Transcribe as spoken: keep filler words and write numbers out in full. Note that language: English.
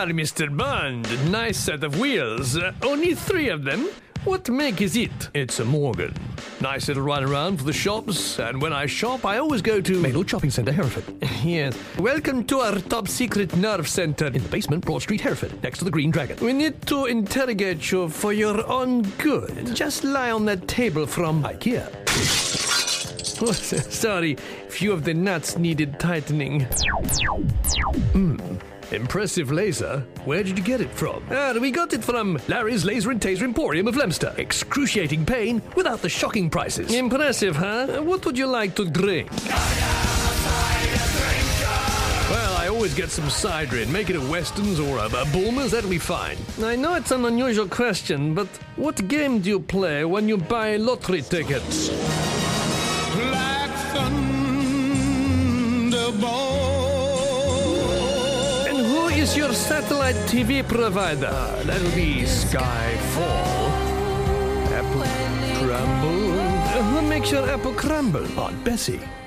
Mister Bond. Nice set of wheels. Uh, only three of them? What make is it? It's a Morgan. Nice little run around for the shops, and when I shop, I always go to Maylord Shopping Centre, Hereford. Yes. Welcome to our top secret nerve centre in the basement, Broad Street, Hereford, next to the Green Dragon. We need to interrogate you for your own good. Just lie on that table from IKEA. Oh, sorry, few of the nuts needed tightening. Hmm. Impressive laser. Where did you get it from? Ah, we got it from Larry's Laser and Taser Emporium of Leominster. Excruciating pain without the shocking prices. Impressive, huh? What would you like to drink? Well, I always get some cider in. Make it a Weston's or a, a Bulmer's, that'll be fine. I know it's an unusual question, but what game do you play when you buy lottery tickets? Black Thunderbolt. Is your satellite T V provider? Uh, that'll be Skyfall. Apple Crumble. Uh, who makes your apple crumble? Aunt Bessie.